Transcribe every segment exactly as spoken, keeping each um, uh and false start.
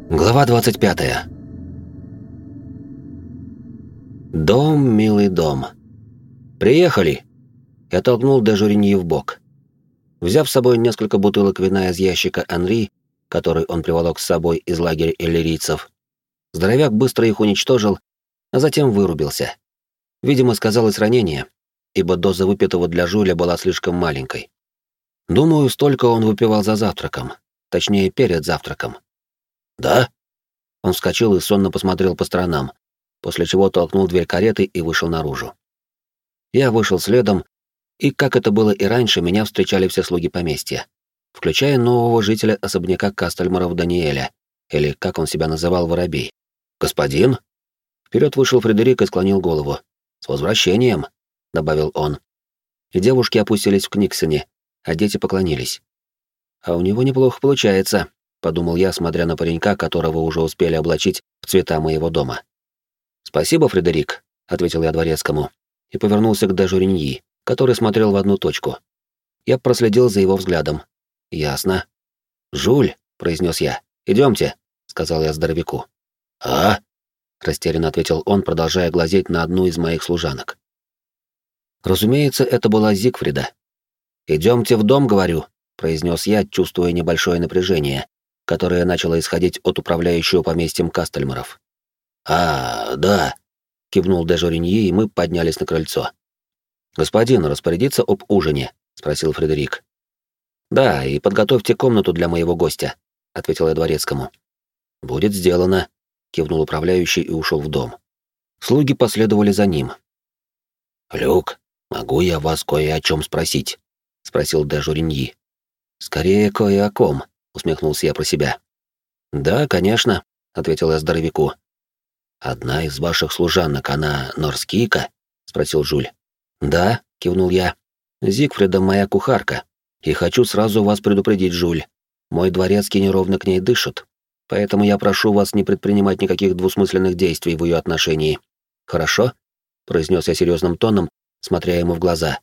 Глава двадцать пятая. Дом, милый дом. Приехали. Я толкнул де Жориньи в бок. Взяв с собой несколько бутылок вина из ящика Анри, который он приволок с собой из лагеря иллирийцев, здоровяк быстро их уничтожил, а затем вырубился. Видимо, сказалось ранение, ибо доза выпитого для Жуля была слишком маленькой. Думаю, столько он выпивал за завтраком, точнее, перед завтраком. «Да?» Он вскочил и сонно посмотрел по сторонам, после чего толкнул дверь кареты и вышел наружу. Я вышел следом, и, как это было и раньше, меня встречали все слуги поместья, включая нового жителя особняка Кастельмаров Даниэля, или, как он себя называл, Воробей. «Господин?» Вперед вышел Фредерик и склонил голову. «С возвращением!» — добавил он. И девушки опустились в Книксоне, а дети поклонились. «А у него неплохо получается», — подумал я, смотря на паренька, которого уже успели облачить в цвета моего дома. «Спасибо, Фредерик», — ответил я дворецкому, и повернулся к де Жориньи, который смотрел в одну точку. Я проследил за его взглядом. «Ясно». «Жуль», — произнес я, — «идемте», — сказал я здоровяку. «А?» — растерянно ответил он, продолжая глазеть на одну из моих служанок. Разумеется, это была Зигфрида. «Идемте в дом, говорю», — произнес я, чувствуя небольшое напряжение, которое начало исходить от управляющего поместьем Кастельмаров. «А, да», — кивнул де Жориньи, и мы поднялись на крыльцо. «Господин, распорядиться об ужине?» — спросил Фредерик. «Да, и подготовьте комнату для моего гостя», — ответил я дворецкому. «Будет сделано», — кивнул управляющий и ушел в дом. Слуги последовали за ним. «Люк, могу я вас кое о чем спросить?» — спросил де Жориньи. «Скорее кое о ком», — усмехнулся я про себя. «Да, конечно», — ответил я здоровяку. «Одна из ваших служанок, она норскийка?» — спросил Жуль. «Да», — кивнул я. «Зигфрида моя кухарка. И хочу сразу вас предупредить, Жуль. Мой дворецкий неровно к ней дышит, поэтому я прошу вас не предпринимать никаких двусмысленных действий в ее отношении. Хорошо?» — произнес я серьезным тоном, смотря ему в глаза.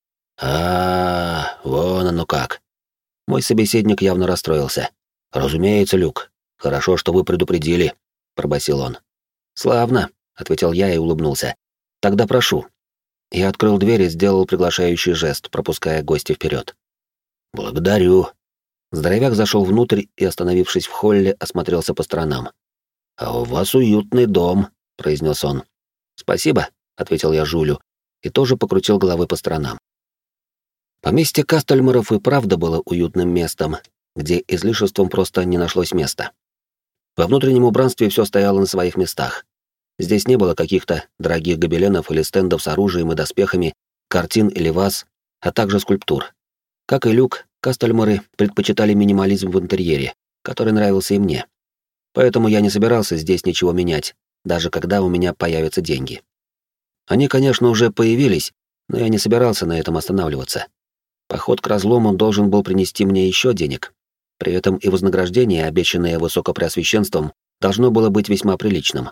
а, -а, -а вон оно как. Мой собеседник явно расстроился. «Разумеется, Люк. Хорошо, что вы предупредили», — пробасил он. «Славно», — ответил я и улыбнулся. «Тогда прошу». Я открыл дверь и сделал приглашающий жест, пропуская гостя вперед. «Благодарю». Здоровяк зашел внутрь и, остановившись в холле, осмотрелся по сторонам. «А у вас уютный дом», — произнес он. «Спасибо», — ответил я Жулю, и тоже покрутил головой по сторонам. Поместье Кастельмаров и правда было уютным местом, где излишеством просто не нашлось места. Во внутреннем убранстве все стояло на своих местах. Здесь не было каких-то дорогих гобеленов или стендов с оружием и доспехами, картин или ваз, а также скульптур. Как и Люк, Кастельмары предпочитали минимализм в интерьере, который нравился и мне. Поэтому я не собирался здесь ничего менять, даже когда у меня появятся деньги. Они, конечно, уже появились, но я не собирался на этом останавливаться. Поход к разлому должен был принести мне еще денег. При этом и вознаграждение, обещанное высокопреосвященством, должно было быть весьма приличным.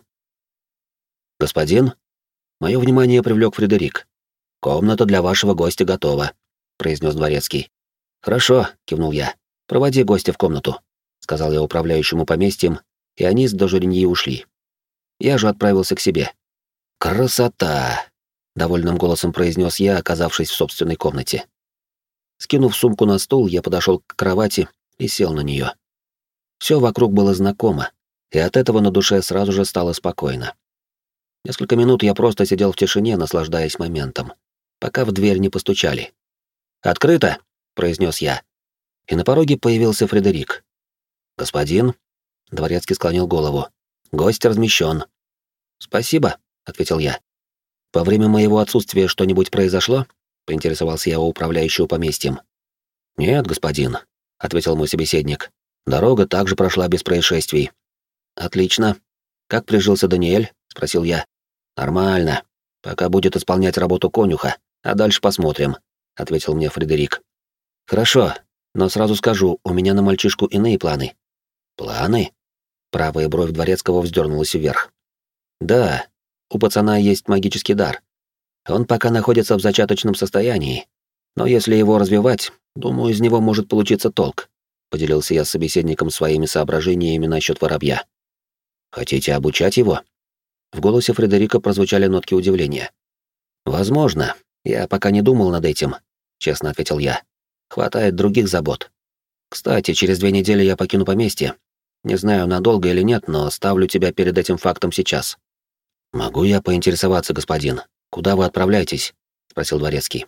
«Господин?» Мое внимание привлек Фредерик. «Комната для вашего гостя готова», — произнес дворецкий. «Хорошо», — кивнул я. «Проводи гостя в комнату», — сказал я управляющему поместьем, и они с де Жориньи ушли. Я же отправился к себе. «Красота!» — довольным голосом произнес я, оказавшись в собственной комнате. Скинув сумку на стул, я подошел к кровати и сел на нее. Все вокруг было знакомо, и от этого на душе сразу же стало спокойно. Несколько минут я просто сидел в тишине, наслаждаясь моментом, пока в дверь не постучали. «Открыто!» — произнес я. И на пороге появился Фредерик. «Господин?» — дворецкий склонил голову. «Гость размещен». «Спасибо», — ответил я. «Во время моего отсутствия что-нибудь произошло?» — поинтересовался я у управляющего поместьем. «Нет, господин», — ответил мой собеседник. «Дорога также прошла без происшествий». «Отлично. Как прижился Даниэль?» — спросил я. «Нормально. Пока будет исполнять работу конюха, а дальше посмотрим», — ответил мне Фредерик. «Хорошо, но сразу скажу, у меня на мальчишку иные планы». «Планы?» Правая бровь дворецкого вздернулась вверх. «Да, у пацана есть магический дар. Он пока находится в зачаточном состоянии, но если его развивать, думаю, из него может получиться толк. поделился я с собеседником своими соображениями насчет воробья. Хотите обучать его? В голосе Фредерика прозвучали нотки удивления. Возможно, я пока не думал над этим, честно ответил я. Хватает других забот. Кстати, через две недели я покину поместье. Не знаю, надолго или нет, но ставлю тебя перед этим фактом сейчас. Могу я поинтересоваться, господин, куда вы отправляетесь? Спросил дворецкий.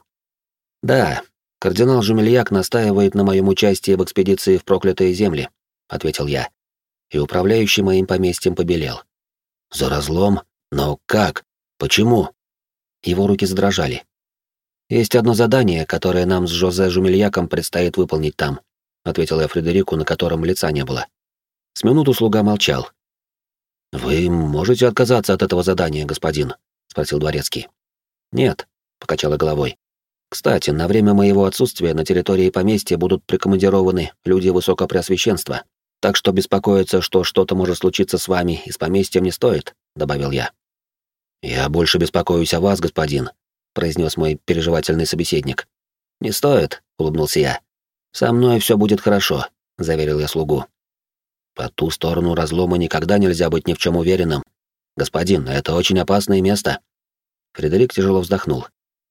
Да, кардинал Жумельяк настаивает на моем участии в экспедиции в проклятые земли, ответил я. И управляющий моим поместьем побелел. За разлом? Но как? Почему? Его руки задрожали. Есть одно задание, которое нам с Жозе Жумельяком предстоит выполнить там, ответил я Фредерику, на котором лица не было. С минуту слуга молчал. Вы можете отказаться от этого задания, господин? Спросил дворецкий. Нет, покачала головой. Кстати, на время моего отсутствия на территории поместья будут прикомандированы люди Высокопреосвященства, так что беспокоиться, что что-то может случиться с вами и с поместьем не стоит, добавил я. Я больше беспокоюсь о вас, господин, произнес мой переживательный собеседник. Не стоит, улыбнулся я. Со мной все будет хорошо, заверил я слугу. По ту сторону разлома никогда нельзя быть ни в чем уверенным. Господин, это очень опасное место. Фредерик тяжело вздохнул.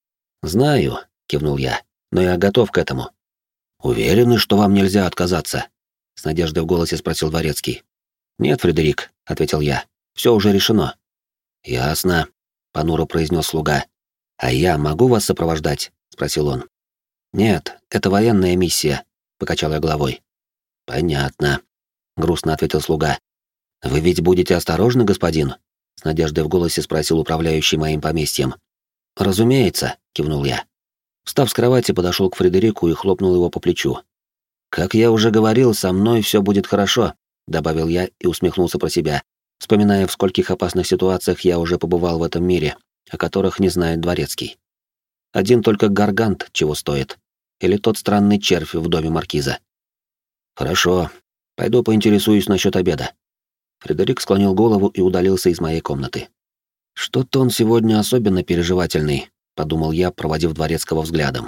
Знаю, кивнул я, но я готов к этому. Уверены, что вам нельзя отказаться? С надеждой в голосе спросил дворецкий. Нет, Фредерик, ответил я. Все уже решено. Ясно, понуро произнес слуга. А я могу вас сопровождать? Спросил он. Нет, это военная миссия, покачал я головой. Понятно, грустно ответил слуга. Вы ведь будете осторожны, господин? С надеждой в голосе спросил управляющий моим поместьем. Разумеется, кивнул я. Встав с кровати, подошел к Фредерику и хлопнул его по плечу. Как я уже говорил, со мной все будет хорошо, добавил я и усмехнулся про себя, вспоминая, в скольких опасных ситуациях я уже побывал в этом мире, о которых не знает дворецкий. Один только Гаргант чего стоит, или тот странный червь в доме маркиза. Хорошо, пойду поинтересуюсь насчет обеда. Фредерик склонил голову и удалился из моей комнаты. Что-то он сегодня особенно переживательный, подумал я, проводив дворецкого взглядом.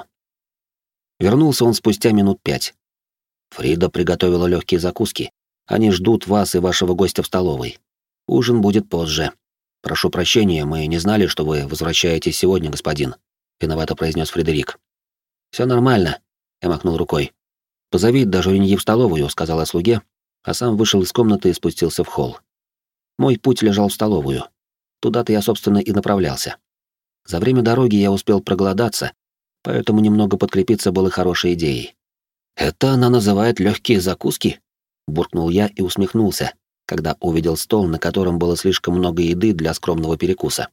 Вернулся он спустя минут пять. Фрида приготовила легкие закуски. Они ждут вас и вашего гостя в столовой. Ужин будет позже. Прошу прощения, мы не знали, что вы возвращаетесь сегодня, господин, виновато произнес Фредерик. Все нормально, я махнул рукой. Позови Д'Ажуриньи в столовую, сказала слуге, а сам вышел из комнаты и спустился в холл. Мой путь лежал в столовую. Туда-то я, собственно, и направлялся. За время дороги я успел проголодаться, поэтому немного подкрепиться было хорошей идеей. «Это она называет легкие закуски?» — буркнул я и усмехнулся, когда увидел стол, на котором было слишком много еды для скромного перекуса.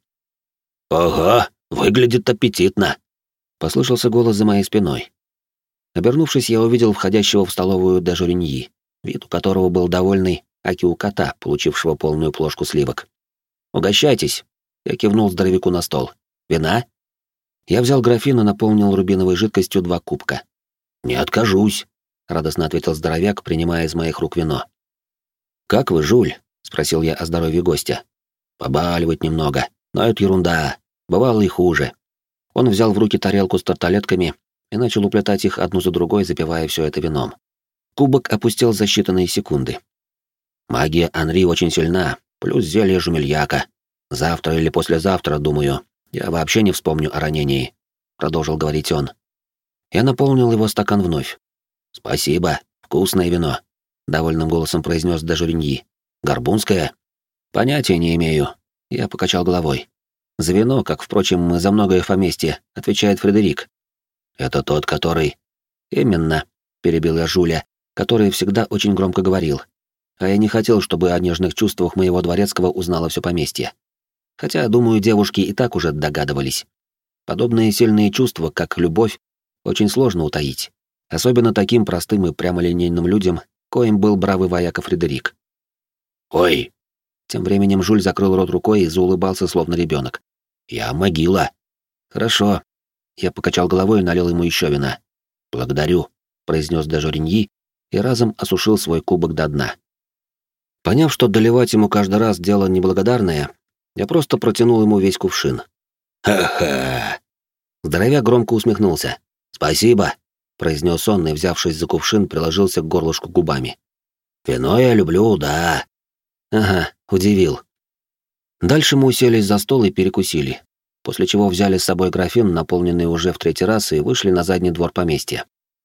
«Ага, выглядит аппетитно!» — послышался голос за моей спиной. Обернувшись, я увидел входящего в столовую Д'Ажуриньи, вид у которого был довольный, аки у кота, получившего полную плошку сливок. «Угощайтесь!» — я кивнул здоровяку на стол. «Вина?» Я взял графин и наполнил рубиновой жидкостью два кубка. «Не откажусь», — радостно ответил здоровяк, принимая из моих рук вино. «Как вы, Жуль?» — спросил я о здоровье гостя. «Побаливать немного, но это ерунда, бывало и хуже». Он взял в руки тарелку с тарталетками и начал уплетать их одну за другой, запивая все это вином. Кубок опустел за считанные секунды. «Магия Анри очень сильна, плюс зелье Жумельяка. Завтра или послезавтра, думаю, я вообще не вспомню о ранении», — продолжил говорить он. Я наполнил его стакан вновь. «Спасибо, вкусное вино», — довольным голосом произнес Д'Ажуриньи. «Горбунское?» «Понятия не имею», — я покачал головой. «За вино, как, впрочем, и за многое в поместье», — отвечает Фредерик. «Это тот, который...» «Именно», — перебил я Жуля, который всегда очень громко говорил. А я не хотел, чтобы о нежных чувствах моего дворецкого узнало все поместье. Хотя, думаю, девушки и так уже догадывались. Подобные сильные чувства, как любовь, очень сложно утаить. Особенно таким простым и прямолинейным людям, коим был бравый вояка Фредерик. «Ой!» Тем временем Жуль закрыл рот рукой и заулыбался, словно ребенок. «Я могила!» «Хорошо». Я покачал головой и налил ему еще вина. «Благодарю», — произнес Д'Ажуриньи и разом осушил свой кубок до дна. Поняв, что доливать ему каждый раз дело неблагодарное, я просто протянул ему весь кувшин. «Ха-ха!» Здоровяк громко усмехнулся. «Спасибо. произнес он и, взявшись за кувшин, приложился к горлышку губами. «Вино я люблю, да». «Ага, удивил». Дальше мы уселись за стол и перекусили, после чего взяли с собой графин, наполненный уже в третий раз, и вышли на задний двор поместья.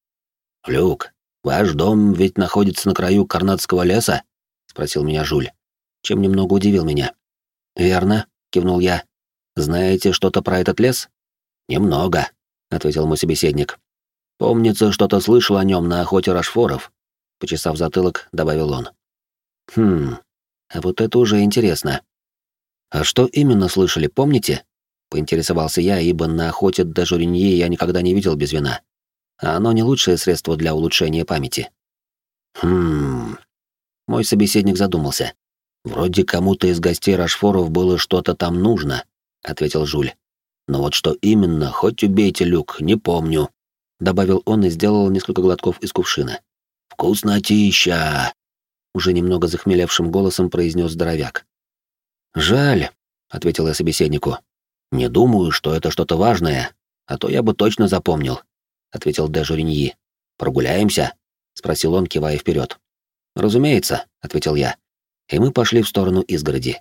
«Люк, ваш дом ведь находится на краю Карнатского леса?» — спросил меня Жуль, чем немного удивил меня. «Верно», — кивнул я. «Знаете что-то про этот лес?» «Немного», — ответил мой собеседник. «Помнится, что-то слышал о нем на охоте Рашфоров», — почесав затылок, добавил он. «Хм, а вот это уже интересно. А что именно слышали, помните?» — поинтересовался я, ибо на охоте до Журиньи я никогда не видел без вина. А оно не лучшее средство для улучшения памяти. «Хм...» Мой собеседник задумался. «Вроде кому-то из гостей Рашфоров было что-то там нужно», — ответил Жуль. «Но вот что именно, хоть убейте, Люк, не помню», — добавил он и сделал несколько глотков из кувшина. «Вкуснотища!» — уже немного захмелевшим голосом произнес здоровяк. «Жаль», — ответил я собеседнику. «Не думаю, что это что-то важное, а то я бы точно запомнил», — ответил де Журиньи. «Прогуляемся?» — спросил он, кивая вперед. «Разумеется», — ответил я. И мы пошли в сторону изгороди.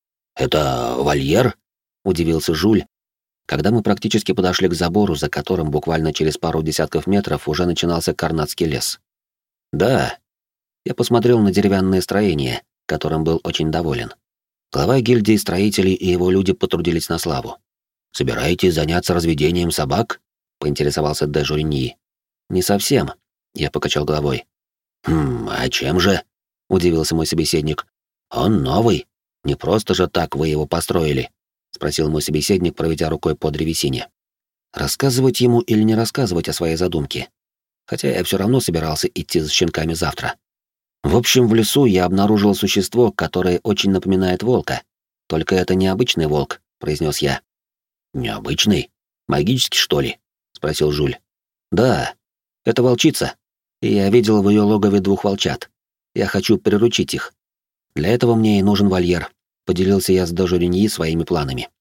«Это вольер?» — удивился Жуль, когда мы практически подошли к забору, за которым буквально через пару десятков метров уже начинался Карнатский лес. «Да». Я посмотрел на деревянное строение, которым был очень доволен. Глава гильдии строителей и его люди потрудились на славу. «Собираетесь заняться разведением собак?» — поинтересовался де Журиньи. «Не совсем», — я покачал головой. «Хм, а чем же?» — удивился мой собеседник. «Он новый. Не просто же так вы его построили?» — спросил мой собеседник, проведя рукой по древесине. Рассказывать ему или не рассказывать о своей задумке? Хотя я все равно собирался идти за щенками завтра. В общем, в лесу я обнаружил существо, которое очень напоминает волка. Только это не обычный волк, произнес я. Необычный? Магический, что ли? Спросил Жуль. Да, это волчица. И я видел в ее логове двух волчат. Я хочу приручить их. Для этого мне и нужен вольер. Поделился я с де Журиньи своими планами.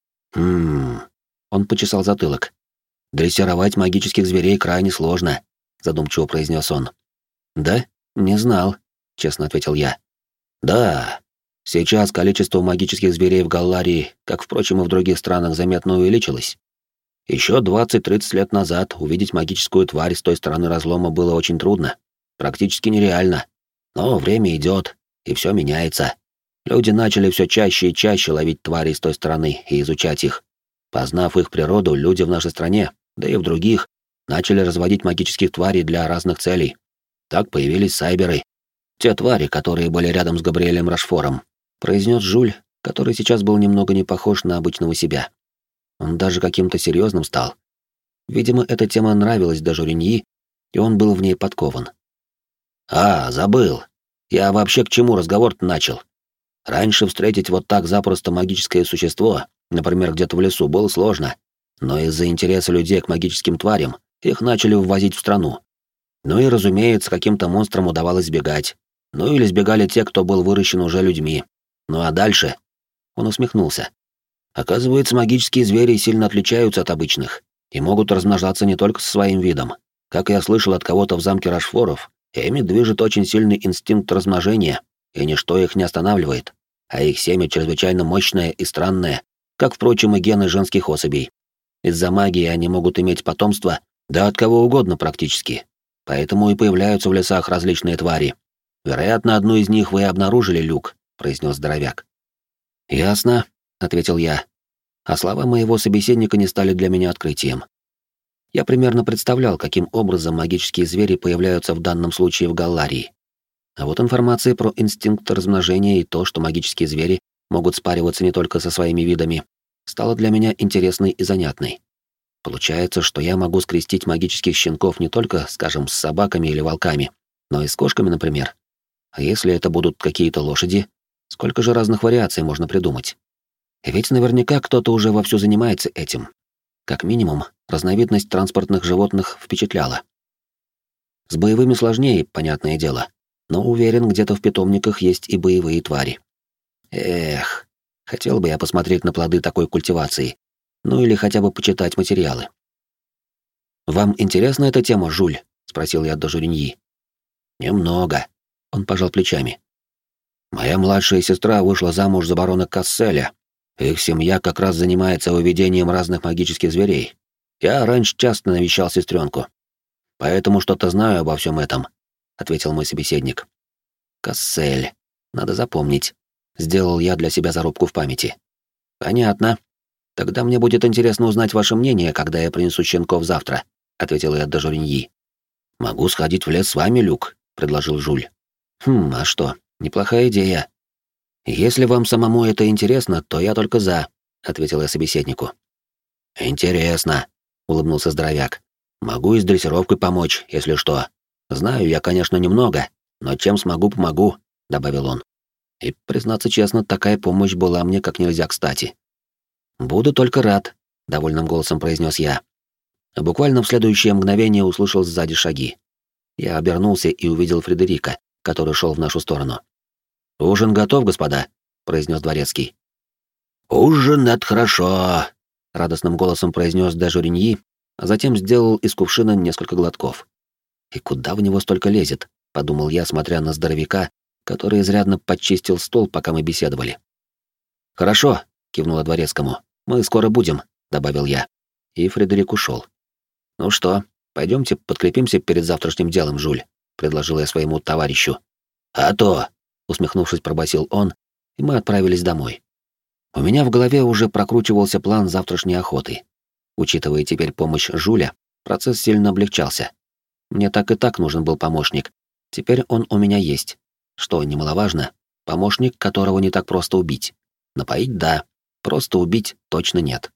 Хм. Он почесал затылок. Дрессировать магических зверей крайне сложно, задумчиво произнес он. Да? «Не знал», — честно ответил я. «Да, сейчас количество магических зверей в Галларии, как, впрочем, и в других странах, заметно увеличилось. Еще двадцать-тридцать лет назад увидеть магическую тварь с той стороны разлома было очень трудно, практически нереально. Но время идет, и все меняется. Люди начали все чаще и чаще ловить твари с той стороны и изучать их. Познав их природу, люди в нашей стране, да и в других, начали разводить магических тварей для разных целей. Так появились сайберы. Те твари, которые были рядом с Габриэлем Рашфором», — произнес Жуль, который сейчас был немного не похож на обычного себя. Он даже каким-то серьезным стал. Видимо, эта тема нравилась де Журиньи, и он был в ней подкован. «А, забыл. Я вообще к чему разговор-то начал? Раньше встретить вот так запросто магическое существо, например, где-то в лесу, было сложно, но из-за интереса людей к магическим тварям их начали ввозить в страну. Ну и, разумеется, каким-то монстрам удавалось сбегать. Ну или сбегали те, кто был выращен уже людьми. Ну а дальше...» Он усмехнулся. «Оказывается, магические звери сильно отличаются от обычных и могут размножаться не только со своим видом. Как я слышал от кого-то в замке Рашфоров, ими движет очень сильный инстинкт размножения, и ничто их не останавливает. А их семя чрезвычайно мощное и странное, как, впрочем, и гены женских особей. Из-за магии они могут иметь потомство, да от кого угодно практически. Поэтому и появляются в лесах различные твари. Вероятно, одну из них вы и обнаружили, Люк», — произнес здоровяк. «Ясно», — ответил я. А слова моего собеседника не стали для меня открытием. Я примерно представлял, каким образом магические звери появляются в данном случае в Галларии. А вот информация про инстинкт размножения и то, что магические звери могут спариваться не только со своими видами, стала для меня интересной и занятной. Получается, что я могу скрестить магических щенков не только, скажем, с собаками или волками, но и с кошками, например. А если это будут какие-то лошади, сколько же разных вариаций можно придумать? Ведь наверняка кто-то уже вовсю занимается этим. Как минимум, разновидность транспортных животных впечатляла. С боевыми сложнее, понятное дело, но уверен, где-то в питомниках есть и боевые твари. Эх, хотел бы я посмотреть на плоды такой культивации. Ну или хотя бы почитать материалы. «Вам интересна эта тема, Жуль?» — спросил я до Журиньи. «Немного», — он пожал плечами. «Моя младшая сестра вышла замуж за барона Касселя. Их семья как раз занимается выведением разных магических зверей. Я раньше часто навещал сестренку. Поэтому что-то знаю обо всем этом», — ответил мой собеседник. «Кассель. Надо запомнить. Сделал я для себя зарубку в памяти». «Понятно. Тогда мне будет интересно узнать ваше мнение, когда я принесу щенков завтра», — ответил я до Журиньи. «Могу сходить в лес с вами, Люк», — предложил Жуль. «Хм, а что? Неплохая идея. Если вам самому это интересно, то я только за», — ответил я собеседнику. «Интересно», — улыбнулся здоровяк. «Могу и с дрессировкой помочь, если что. Знаю я, конечно, немного, но чем смогу, помогу», — добавил он. И, признаться честно, такая помощь была мне как нельзя кстати. «Буду только рад», — довольным голосом произнес я. Буквально в следующее мгновение услышал сзади шаги. Я обернулся и увидел Фредерика, который шел в нашу сторону. «Ужин готов, господа», — произнес дворецкий. «Ужин — это хорошо», — радостным голосом произнес де Журиньи, а затем сделал из кувшина несколько глотков. «И куда в него столько лезет?» — подумал я, смотря на здоровяка, который изрядно подчистил стол, пока мы беседовали. «Хорошо», — кивнула дворецкому. «Мы скоро будем», — добавил я. И Фредерик ушел. «Ну что, пойдемте подкрепимся перед завтрашним делом, Жуль», — предложил я своему товарищу. «А то», — усмехнувшись, пробасил он, и мы отправились домой. У меня в голове уже прокручивался план завтрашней охоты. Учитывая теперь помощь Жуля, процесс сильно облегчался. Мне так и так нужен был помощник. Теперь он у меня есть. Что немаловажно, помощник, которого не так просто убить. Напоить — да, просто убить точно нет.